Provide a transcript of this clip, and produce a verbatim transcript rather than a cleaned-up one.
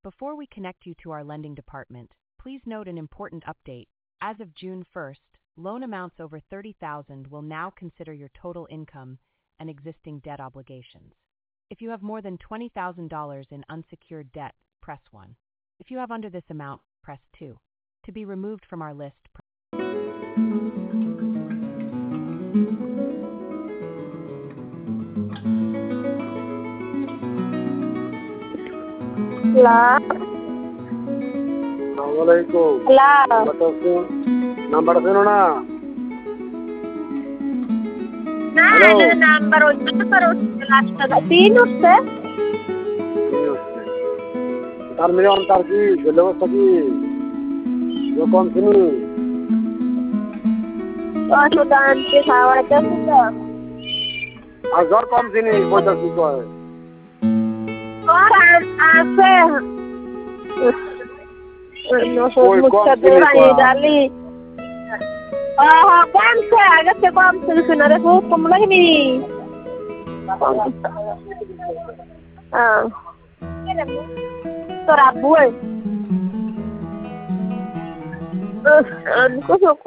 Before we connect you to our lending department, please note an important update. As of June first, loan amounts over thirty thousand dollars will now consider your total income and existing debt obligations. If you have more than twenty thousand dollars in unsecured debt, press one. If you have under this amount, press two. To be removed from our list, press Hello. Assalamualaikum. Hello. Number suno na. Na Hello. ano number ulit pero last na sino se? Tar mere antar ki gelo saki. Jo kom sini. Oh sudah ke sawat sudah. Azar kom sini bodas ko hai. Orang ase. No so Oi, mucha kom sini dura ko. ni dali. Ah, kom se agak se kom se sunare ko kom lagi ni. Ah. Tora buat. Eh, aku